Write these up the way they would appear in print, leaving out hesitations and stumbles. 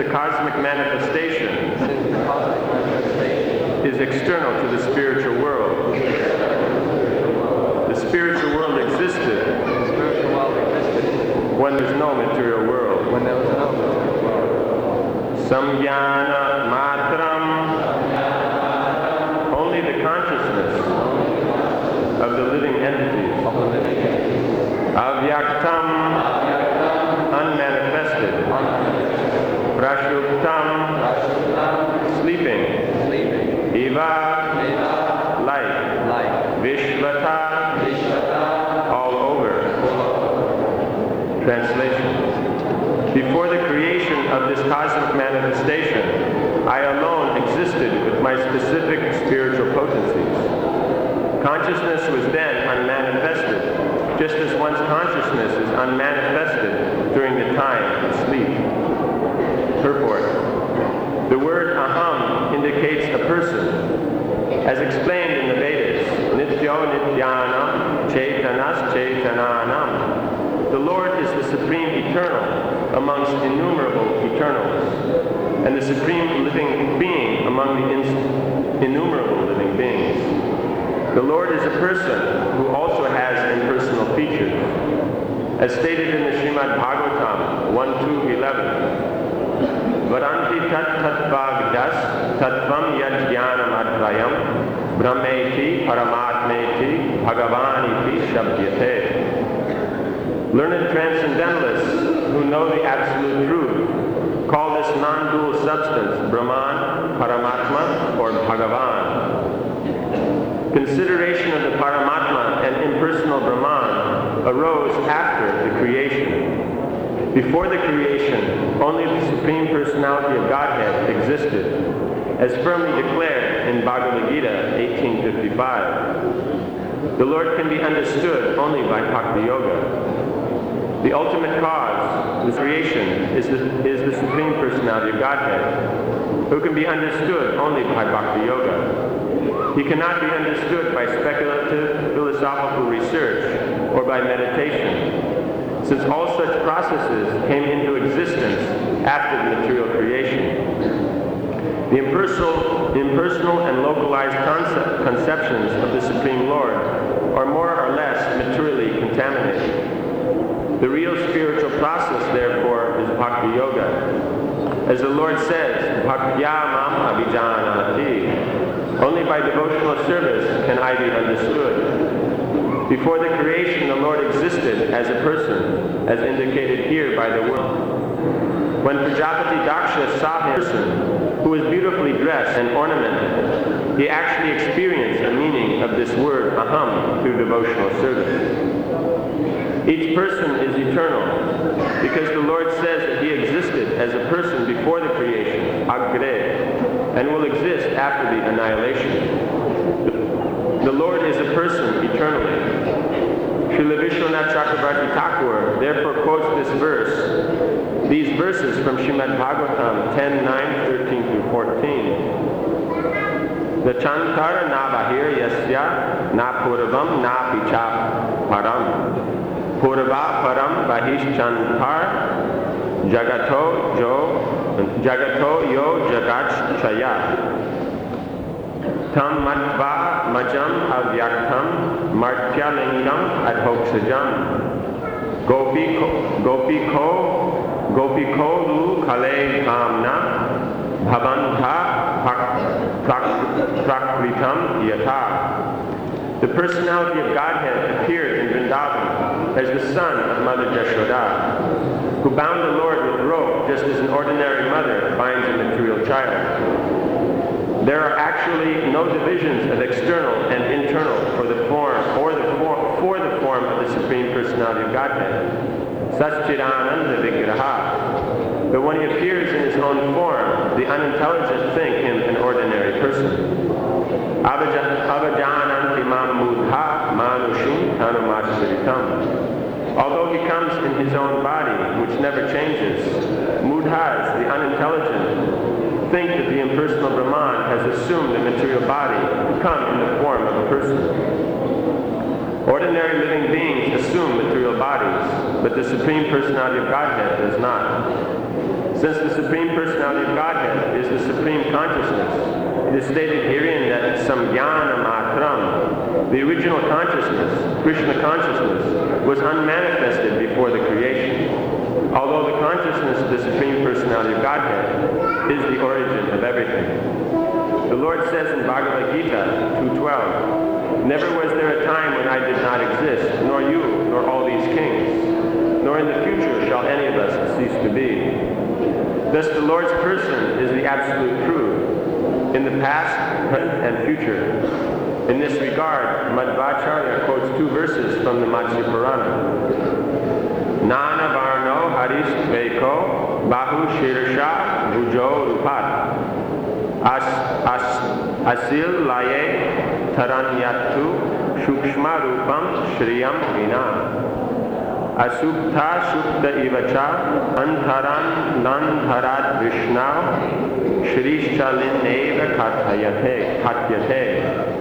the cosmic manifestation is external to the spiritual world. The spiritual world existed when there's no material world. Samjnana matram, only the consciousness of the living entities. Avyaktam, unmanifested. Prashuptam, sleeping. Eva, light. Vishvata, all over. Translation. Before the creation of this cosmic manifestation, I alone existed with my specific spiritual potencies. Consciousness was then unmanifested, just as one's consciousness is unmanifested during the time of sleep. Purport. The word aham indicates a person. As explained in the Vedas, nityo nityanam, chaitanas chaitananam. The Lord is the supreme eternal amongst innumerable eternals, and the supreme living being among the innumerable living beings. The Lord is a person who also has impersonal features. As stated in the Srimad Bhagavatam 1:2-11, Varanti tat tatvagdas tatvam yajnanam advayam brahmeti paramatmeti bhagavaniti shabdyate. Learned transcendentalists who know the absolute truth call this non-dual substance Brahman, Paramatma, or Bhagavan. Consideration of the Paramatma and impersonal Brahman arose after the creation. Before the creation, only the Supreme Personality of Godhead existed, as firmly declared in Bhagavad Gita 18:55. The Lord can be understood only by Bhakti Yoga. The ultimate cause, the creation, is the Supreme Personality of Godhead, who can be understood only by Bhakti Yoga. He cannot be understood by speculative philosophical research or by meditation, since all such processes came into existence after the material creation. The impersonal and localized conceptions of the Supreme Lord are more or less materially contaminated. The real spiritual process, therefore, is Bhakti Yoga. As the Lord says, Bhaktya mam abhijanati. Only by devotional service can I be understood. Before the creation, the Lord existed as a person, as indicated here by the word. When Prajapati Daksha saw him, who was beautifully dressed and ornamented, he actually experienced the meaning of this word aham through devotional service. Each person is eternal, because the Lord says that he existed as a person before the creation, agre, and will exist after the annihilation. The Lord is a person eternally. Srila Vishwanath Chakravarti Thakur therefore quotes these verses from Srimad Bhagavatam 10:9-13-14. The chantara na bahir yasya na purvam na picha param. Purva param bahishchantar jagato yo jagat chaya. Tam matva majam avyaktam martyalingam adhoksajam. Gopiko lu kale kamna bhavanta prakritam yata. The personality of Godhead appeared in Vrindavan as the son of Mother Jashoda, who bound the Lord with rope just as an ordinary mother binds a material child. There are actually no divisions of external and internal for the form of the Supreme Personality of Godhead. Satchidananda Vigraha. But when he appears in his own form, the unintelligent think him an ordinary person. Avajananti mam mudha manushim tanumasviritam. Although he comes in his own body, which never changes, mudhas, the unintelligent, think that the impersonal Brahman has assumed a material body to come in the form of a person. Ordinary living beings assume material bodies, but the Supreme Personality of Godhead does not. Since the Supreme Personality of Godhead is the Supreme Consciousness, it is stated herein that Samjnana Matram, the original consciousness, Krishna consciousness, was unmanifested before the creation, although the consciousness of the Supreme Personality of Godhead is the origin of everything. The Lord says in Bhagavad Gita 2:12, "Never was there a time when I did not exist, nor you, nor all these kings, nor in the future shall any of us cease to be." Thus the Lord's person is the absolute truth, in the past, present, and future. In this regard, Madhvacharya quotes two verses from the Matsya Purana. Nana Varno Haris Tveko Bahu Shirsha Bhujo Rupat Asil Laye Taranyatu Shukshma Rupam Shriyam Vina Asupta Shukta Ivacha Antaran Nandharat Vishna Shrishchalin Neva Katyate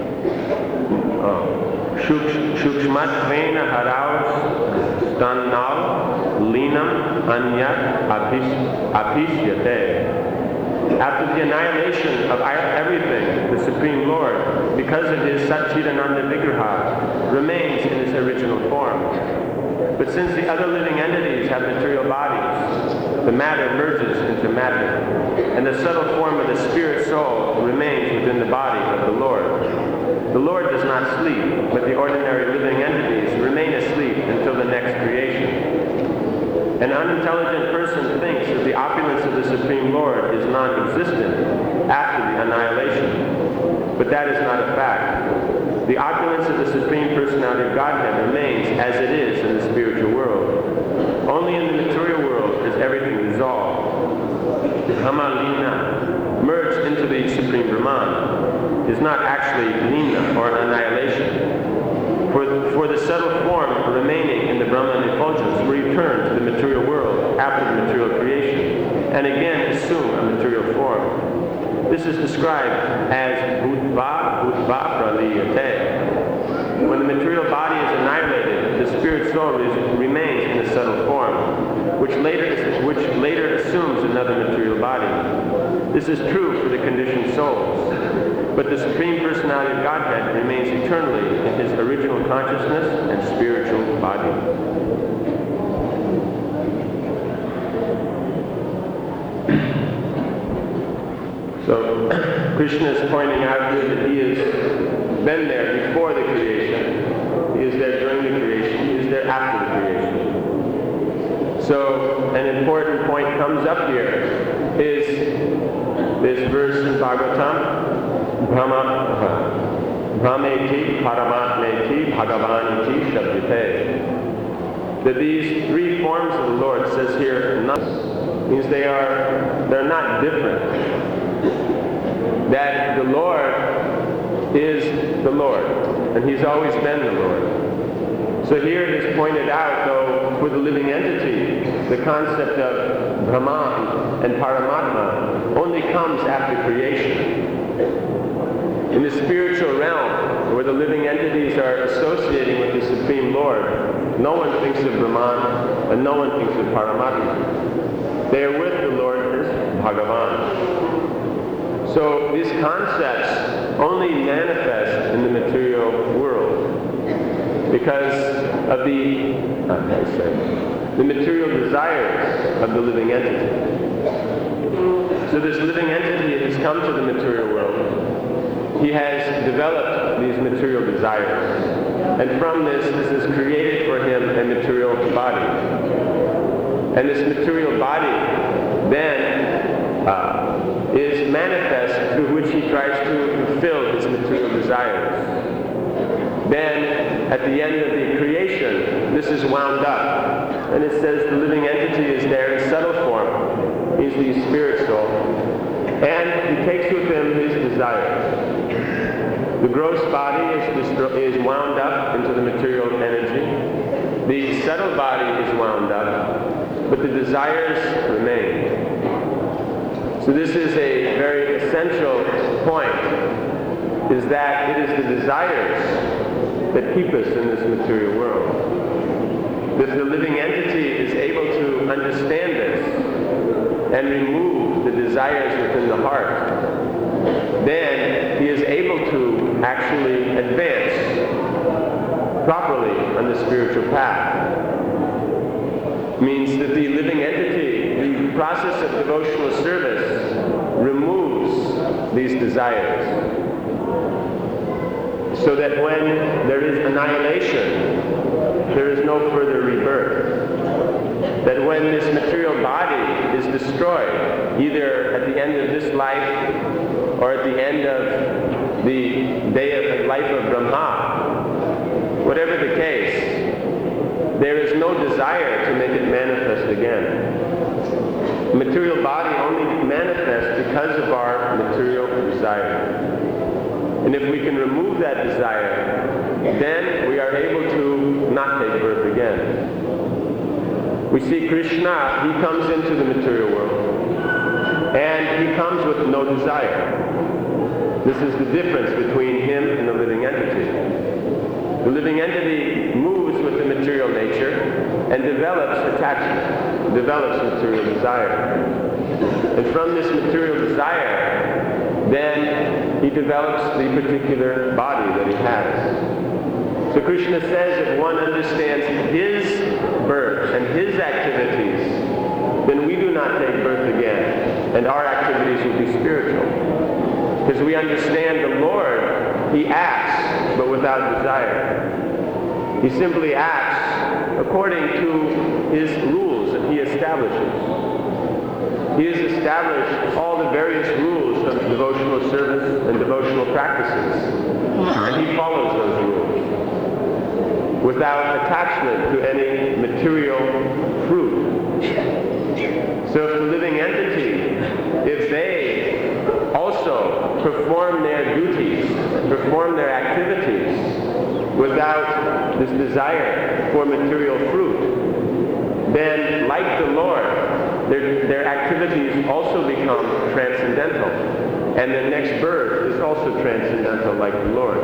Shukshmatvena Haraus Stannal Linam Anyat Apishyate. After the annihilation of everything, the Supreme Lord, because of his Satchidananda Vigraha, remains in his original form. But since the other living entities have material bodies, the matter merges into matter, and the subtle form of the spirit soul remains within the body of the Lord. The Lord does not sleep, but the ordinary living entities remain asleep until the next creation. An unintelligent person thinks that the opulence of the Supreme Lord is non-existent after the annihilation, but that is not a fact. The opulence of the Supreme Personality of Godhead remains as it is in the spiritual world. Only in the material world is everything dissolved. Brahma-lina, merged into the Supreme Brahman, is not actually lina or annihilation. For the subtle form remaining in the Brahman effulgence will return to the material world after the material creation, and again assume a material form. This is described as bhutva praliyate. When the material body is annihilated, the spirit soul remains in the subtle form, which later assumes another material body. This is true for the conditioned souls. But the Supreme Personality of Godhead remains eternally in his original consciousness and spiritual body. So, Krishna is pointing out here that he has been there before the creation, he is there during the creation, he is there after the creation. So, an important point comes up here is this verse in Bhagavatam, Brahmeti, Paramatmeti, Bhagavaniti, Shabdite. That these three forms of the Lord, says here, means they're not different. That the Lord is the Lord, and he's always been the Lord. So here it is pointed out, though, for the living entity, the concept of Brahman and Paramatma only comes after creation. In the spiritual realm, where the living entities are associating with the Supreme Lord, no one thinks of Brahman and no one thinks of Paramatma. They are with the Lord as Bhagavan. So these concepts only manifest in the material world because of the material desires of the living entity. So this living entity has come to the material world. He has developed these material desires. And from this has created for him a material body. And this material body then is manifest through which he tries to fulfill his material desires. Then, at the end of the creation, this is wound up. And it says the living entity is there in subtle form. He's the spirit soul. And he takes with him his desires. The gross body is wound up into the material energy. The subtle body is wound up, but the desires remain. So this is a very essential point, is that it is the desires that keep us in this material world. That the living entity is able to understand this and remove the desires within the heart, then he is able to actually advance properly on the spiritual path. Means that the living entity, the process of devotional service, removes these desires. So that when there is annihilation, there is no further rebirth. That when this material body is destroyed, either at the end of this life or at the end of the day of the life of Brahma, whatever the case, there is no desire to make it manifest again. The material body only manifests because of our material desire. And if we can remove that desire, then we are able to not take birth again. We see Krishna, he comes into the material world, and he comes with no desire. This is the difference between him and the living entity. The living entity moves with the material nature and develops attachment, develops material desire. And from this material desire, then he develops the particular body that he has. So Krishna says if one understands his birth and his activities, then we do not take birth again, and our activities will be spiritual. Because we understand the Lord, he acts, but without desire. He simply acts according to his rules that he establishes. He has established all the various rules of devotional service and devotional practices, and he follows those rules without attachment to any material fruit. So if the living entity, if they also perform their duties, perform their activities without this desire for material fruit, then like the Lord, their activities also become transcendental. And their next birth is also transcendental like the Lord.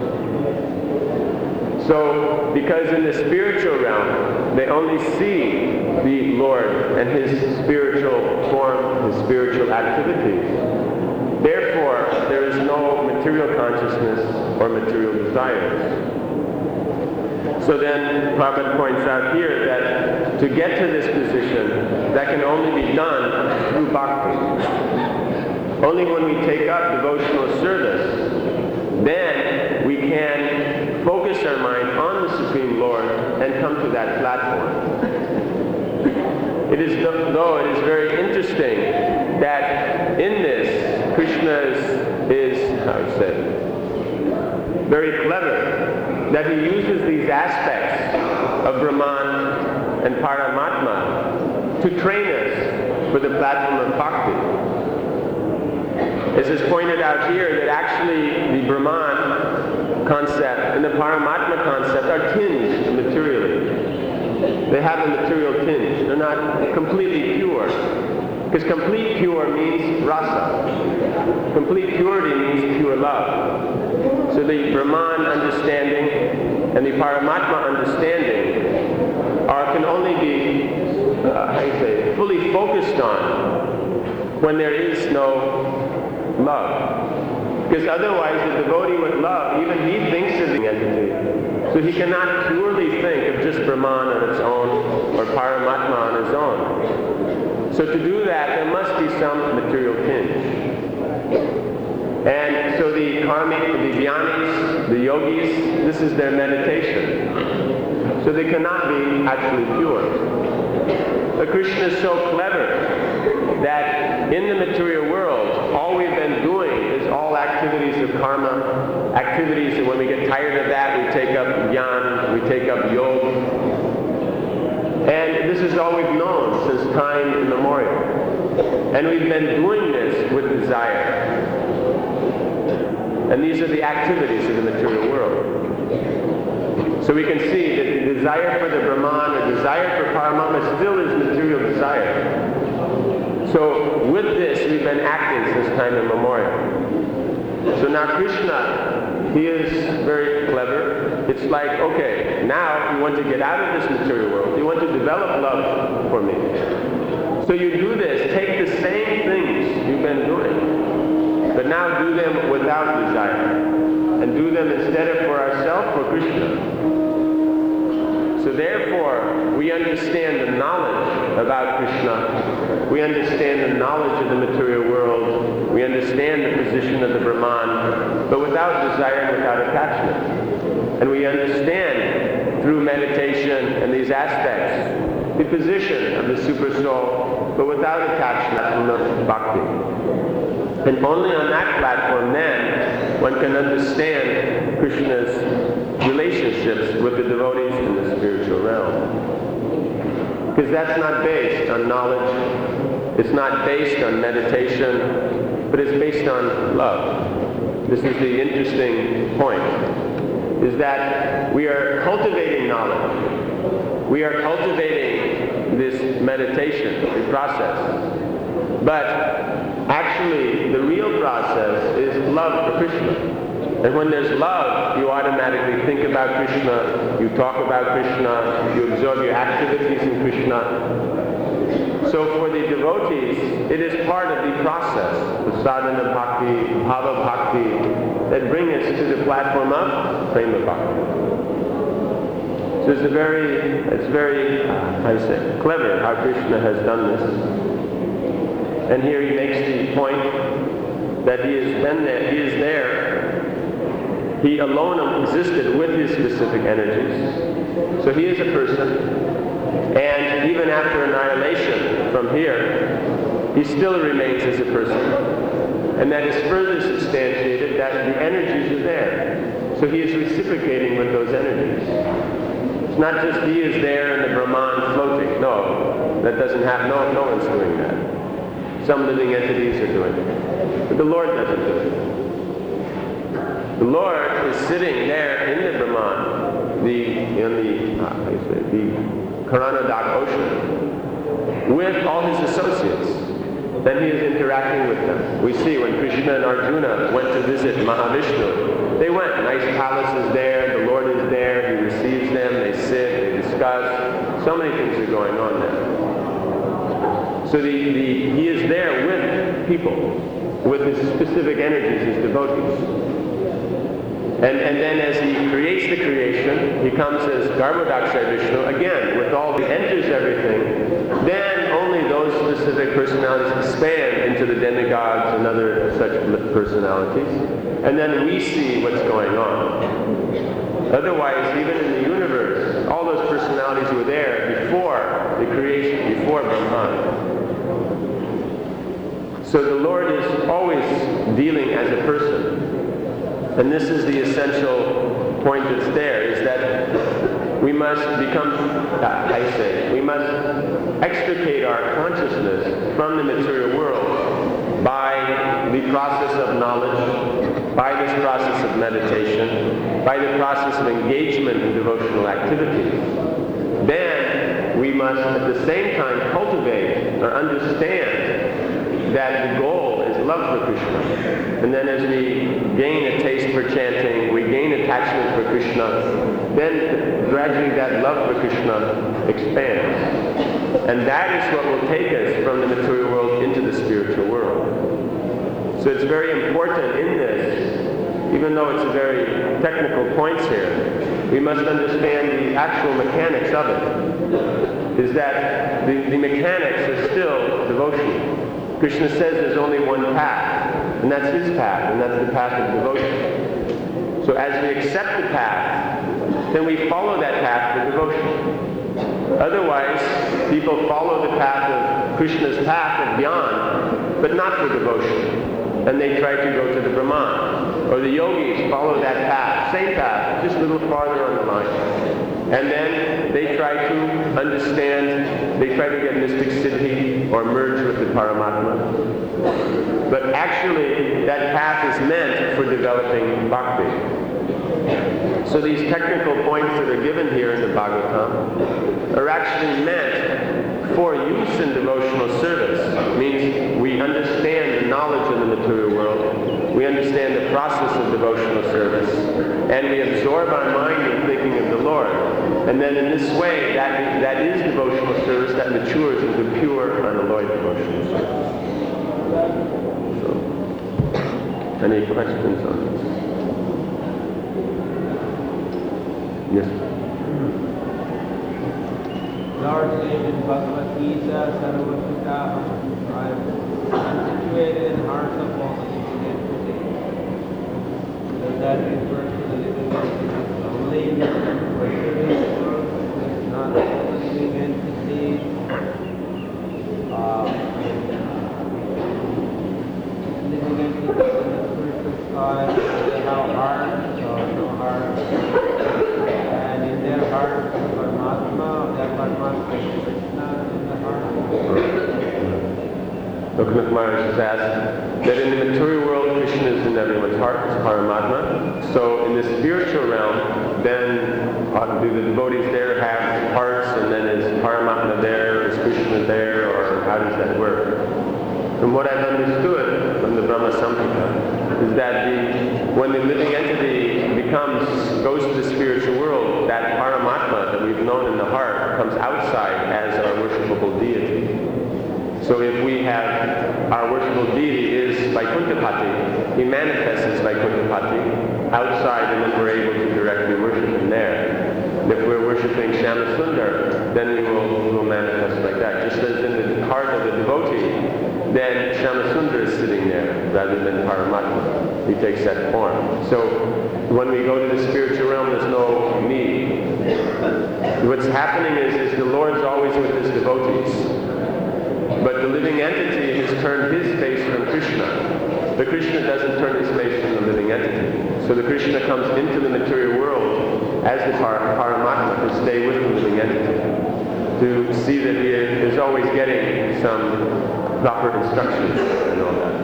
So, because in the spiritual realm, they only see the Lord and his spiritual form, his spiritual activities. Therefore, there is no material consciousness or material desires. So then, Prabhupada points out here that to get to this position, that can only be done through bhakti. Only when we take up devotional service, then we can focus our mind on the Supreme Lord and come to that platform. It is, though it is very interesting that in this, Krishna is how to say, very clever, that he uses these aspects of Brahman and Paramatma to train us for the platform of bhakti. As is pointed out here, that actually the Brahman concept and the Paramatma concept are tinged materially. They have a material tinge. They're not completely pure. Because complete pure means rasa. Complete purity means pure love. So the Brahman understanding and the Paramatma understanding can only be fully focused on when there is no love. Because otherwise the devotee with love, even he thinks of the entity. So he cannot purely think of just Brahman on its own or Paramatma on its own. So to do that, there must be some material tinge. And so the karmic, the jnanis, the yogis, this is their meditation. So they cannot be actually pure. But Krishna is so clever that in the material world, all we've been doing is all activities of karma, activities that when we get tired of that, we take up jnana, we take up yoga. And this is all we've known since time immemorial. And we've been doing this with desire. And these are the activities of the material world. So we can see that the desire for the Brahman, the desire for Paramatma still is material desire. So with this, we've been acting since time immemorial. So now Krishna, he is very clever. It's like, okay, now you want to get out of this material world. You want to develop love for me. So you do this, take the been doing. But now do them without desire. And do them instead of for ourselves, for Krishna. So therefore, we understand the knowledge about Krishna. We understand the knowledge of the material world. We understand the position of the Brahman, but without desire and without attachment. And we understand through meditation and these aspects the position of the super soul, but without attachment of bhakti. And only on that platform then one can understand Krishna's relationships with the devotees in the spiritual realm. Because that's not based on knowledge, it's not based on meditation, but it's based on love. This is the interesting point, is that we are cultivating knowledge. We are cultivating this meditation, the process. But actually, the real process is love for Krishna. And when there's love, you automatically think about Krishna, you talk about Krishna, you absorb your activities in Krishna. So for the devotees, it is part of the process, the sadhana bhakti, bhava bhakti, that bring us to the platform of prema bhakti. So it's very clever how Krishna has done this. And here he makes the point that he has been there, he is there. He alone existed with his specific energies. So he is a person. And even after annihilation from here, he still remains as a person. And that is further substantiated that the energies are there. So he is reciprocating with those energies. It's not just he is there and the Brahman floating. No, that doesn't happen. No one's doing that. Some living entities are doing it. But the Lord doesn't do it. The Lord is sitting there in the Brahman, the Karanadak ocean, with all his associates. Then he is interacting with them. We see when Krishna and Arjuna went to visit Mahavishnu, they went, nice palaces there, the Lord is there, he receives them, they sit, they discuss. So many things are going on there. So he is there with people, with his specific energies, his devotees. And then as he creates the creation, he comes as Garbhodakshaya Vishnu, again, with all the enters everything, then only those specific personalities expand into the demigods and other such personalities. And then we see what's going on. Otherwise, even in the universe, all those personalities were there before the creation, before Brahman. So the Lord is always dealing as a person. And this is the essential point that's there, is that we must become, we must extricate our consciousness from the material world by the process of knowledge, by this process of meditation, by the process of engagement in devotional activities. Then we must at the same time cultivate or understand that the goal is love for Krishna. And then as we gain a taste for chanting, we gain attachment for Krishna, then gradually that love for Krishna expands. And that is what will take us from the material world into the spiritual world. So it's very important in this, even though it's a very technical points here, we must understand the actual mechanics of it. Is that the mechanics are still devotion. Krishna says there's only one path, and that's his path, and that's the path of devotion. So as we accept the path, then we follow that path for devotion. Otherwise, people follow the path of Krishna's path of Gyan, but not for devotion. And they try to go to the Brahman. Or the yogis follow that path, same path, just a little farther on the line. And then they try to understand, they try to get mystic siddhi or merge with the Paramatma. But actually, that path is meant for developing bhakti. So these technical points that are given here in the Bhagavatam are actually meant for use in devotional service. It means we understand the knowledge of the material world, we understand the process of devotional service, and we absorb our mind in thinking of the Lord. And then in this way, that is devotional service that matures into pure, unalloyed devotional service. Any questions on this? Yes. Lord said in Bhagavad Gita, Sarvabhutaham, I am situated in the hearts of all the living entities. Does that refer to the living entities only? Or should it refer not all the living entities? Living entities in the spiritual sky, they have hearts or no hearts? And in their hearts, Paramatma, their Paramatma is Krishna in the heart. Lokanath Maharaj has asked that in the material world, Krishna is in everyone's heart, it's Paramatma. So in the spiritual realm, then do the devotees there have hearts, and then is Paramatma there, is Krishna there, or how does that work? From what I've understood from the Brahma Samhita, is that when the living entity goes to the spiritual world, that Paramatma that we've known in the heart comes outside as our worshipable deity. So if we have, our worshipable deity is Vaikuntapati, he manifests as Vaikuntapati outside, and then we're able to directly worship him there. And if we're worshiping Shyamasundar, then we will manifest like that. Just as in the heart of the devotee, then Shyamasundar is sitting there rather than Paramatma. He takes that form. So when we go to the spiritual realm, there's no need. What's happening is the Lord's always with his devotees. But the living entity has turned his face from Krishna. The Krishna doesn't turn his face from the living entity. So the Krishna comes into the material world as the Paramatma to stay with the living entity, to see that he is always getting some proper instructions and all that.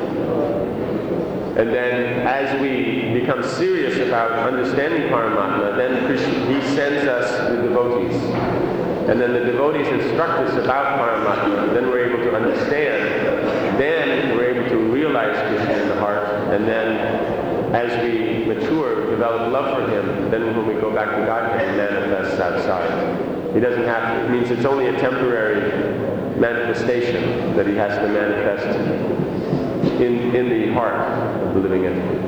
And then as we become serious about understanding Paramatma, then Krishna, he sends us the devotees. And then the devotees instruct us about Paramatma. Then we're able to understand. Then we're able to realize Krishna in the heart. And then as we mature, develop love for him, then when we go back to Godhead, he manifests outside. He doesn't have to, it means it's only a temporary manifestation that he has to manifest in the heart of the living entity.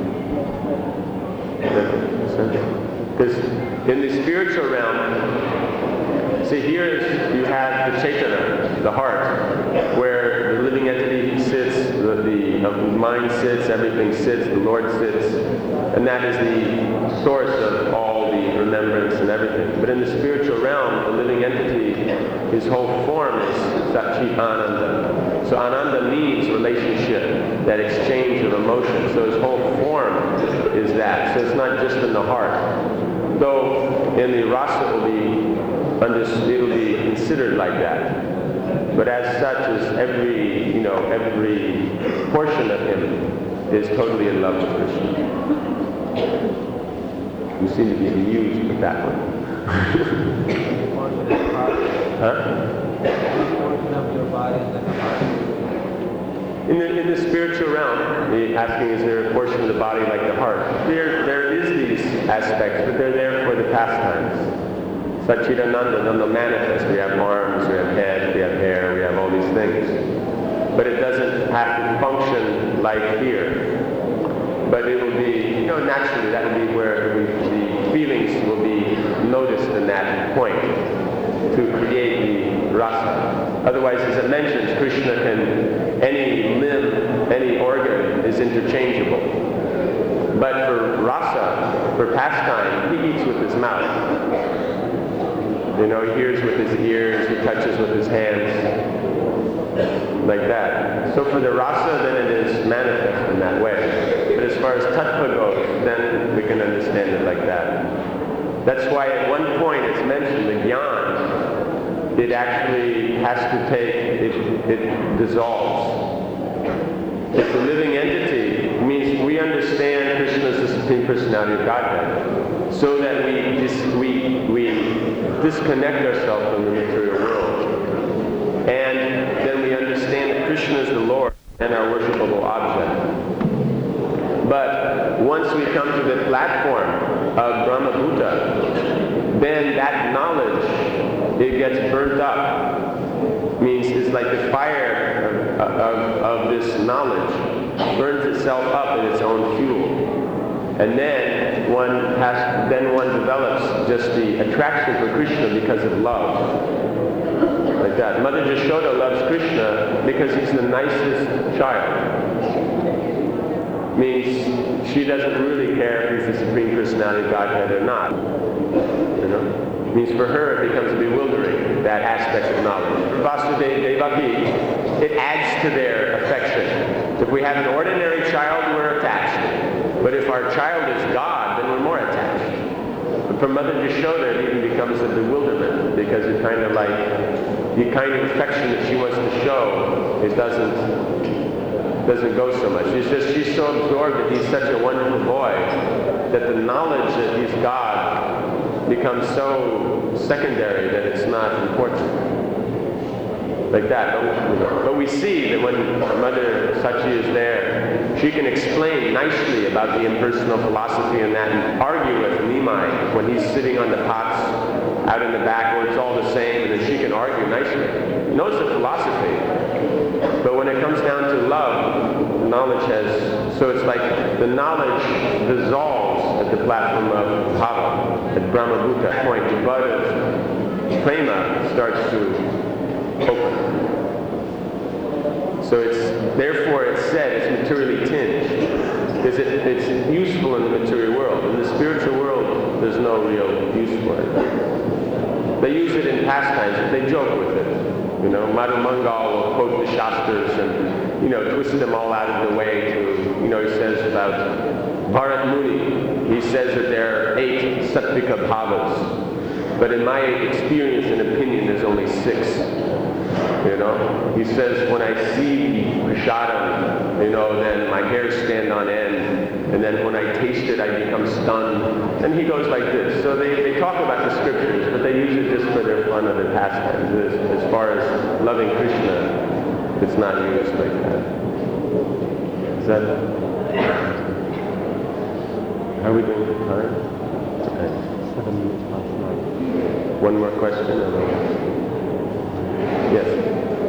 Because in the spiritual realm, see, here you have the Chaitana, the heart, where the living entity sits, the mind sits, everything sits, the Lord sits, and that is the source of all the remembrance and everything. But in the spiritual realm, the living entity, his whole form is Satchit Ananda. So Ananda means relationship, that exchange of emotion. So his whole form is that. So it's not just in the heart. Though in the rasa it will be considered like that. But as such, as every portion of him is totally in love with Krishna. You seem to be amused with that one. Huh? Portion of your body is like a heart. In the spiritual realm, asking, is there a portion of the body like the heart? There is these aspects, but they're there for the pastimes. Satchidananda, then they'll manifest. We have arms, we have head, we have hair, we have all these things. But it doesn't have to function like here. But it will be, naturally, that will be where the feelings will be noticed in that point to create the rasa. Otherwise, as it mentions, Krishna any limb, any organ is interchangeable. But for rasa, for pastime, he eats with his mouth. He hears with his ears, he touches with his hands, like that. So for the rasa, then it is manifest in that way. But as far as tattva goes, then we can understand it like that. That's why at one point it's mentioned, the gyan, it actually has to it dissolves. It's a living entity. It means we understand Krishna as the Supreme Personality of Godhead, so that we disconnect ourselves from the material world. And then we understand that Krishna is the Lord and our worshipable object. But once we come to the platform of Brahma-bhuta, then that knowledge, it gets burnt up. Means it's like the fire of this knowledge burns itself up in its own fuel. And then one develops just the attraction for Krishna because of love. Like that. Mother Yashoda loves Krishna because he's the nicest child. Means she doesn't really care if he's the Supreme Personality of Godhead or not. You know? Means for her it becomes bewildering, that aspect of knowledge. For Vasudeva Devaki, it adds to their affection. If we have an ordinary child, we're attached. But if our child is God, then we're more attached. But for Mother Yashoda, it even becomes a bewilderment, because it kind of like, the kind of affection that she wants to show, it doesn't go so much. She's so absorbed that he's such a wonderful boy that the knowledge that he's God becomes so secondary that it's not important. Like that. But we see that when Mother Sachi is there, she can explain nicely about the impersonal philosophy and that, and argue with Nimai when he's sitting on the pots out in the back where it's all the same, and then she can argue nicely. Knows the philosophy. But when it comes down to love, the knowledge has, so it's like the knowledge dissolves at the platform of Bhava, at Brahmabhuta point. The bud of Prema starts to open. So therefore it's said it's materially tinged, because it's useful in the material world. In the spiritual world, there's no real use for it. They use it in pastimes, but they joke with it. You know, Madhu Mangal will quote the Shastras and, twist them all out of the way to, he says about Bharat Muni, he says that there are 8 Sattvika Bhavas. But in my experience and opinion, there's only 6. He says, when I see prasadam, then my hairs stand on end, and then when I taste it, I become stunned. And he goes like this. So they talk about the scriptures, but they use it just for their fun and their pastimes. As far as loving Krishna, it's not used like that. Is that? How are we doing with time? Okay. 7 minutes past 9. One more question? Yes.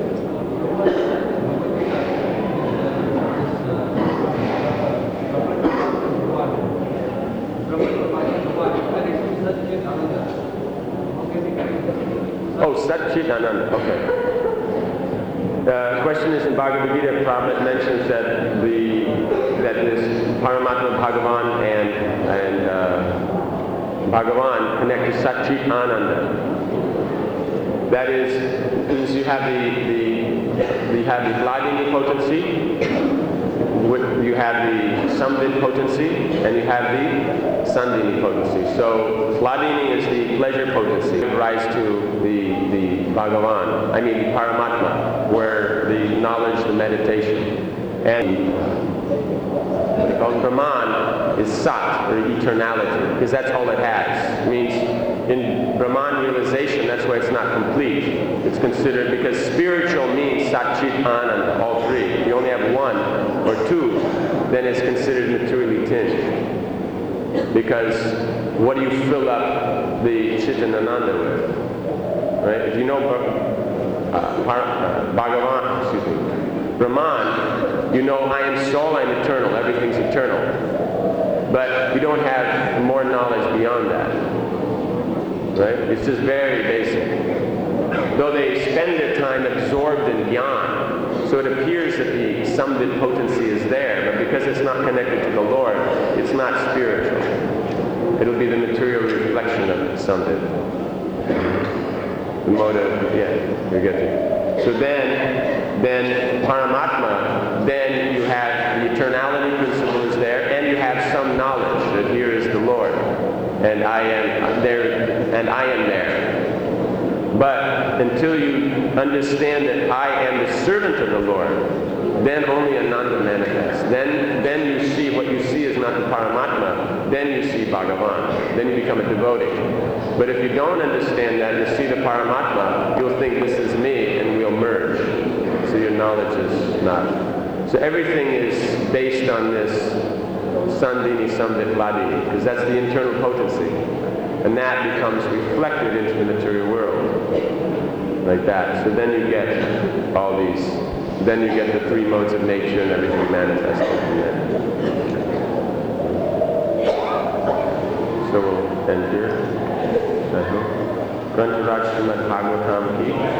Oh, Satchit Ananda. Okay. The question is in Bhagavad Gita, Prabhupada mentions that this Paramatma Bhagavan and Bhagavan connect to Satchit Ananda. That is you have the Vladini potency, you have the Samvit potency, and you have the Sandini potency. So Vladini is the pleasure potency, rise to the Bhagavan, the Paramatma, where the knowledge, the meditation, and what they call Brahman is Sat, or eternality, because that's all it has. It means in Brahman realization, that's why it's not complete. It's considered, because spiritual means Satchit Ananda, all 3. If you only have 1 or 2, then it's considered materially tinged. Because what do you fill up the Chitanananda with? Right? If you know Brahman, you know I am soul, I am eternal, everything's eternal. But you don't have more knowledge beyond that. Right? It's just very basic. Though they spend their time absorbed in jnana, so it appears that the Samvit potency is there, but because it's not connected to the Lord, it's not spiritual. It'll be the material reflection of Samvit. The motive, you're getting. So then Paramatma, then you have the eternality principle is there, and you have some knowledge that here is the Lord. And I am there. But until you understand that I am the servant of the Lord, then only Ananda manifests. Then you see, what you see is not the Paramatma, then you see Bhagavan. Then you become a devotee. But if you don't understand that, you see the Paramatma, you'll think this is me, and we'll merge. So your knowledge is not. So everything is based on this Sandini, Samvit, Vladini, because that's the internal potency. And that becomes reflected into the material world. Like that. So then you get all these then you get the three modes of nature and everything manifested from there. So we'll end here. I hope. Grantaraj Srimad Bhagavatam ki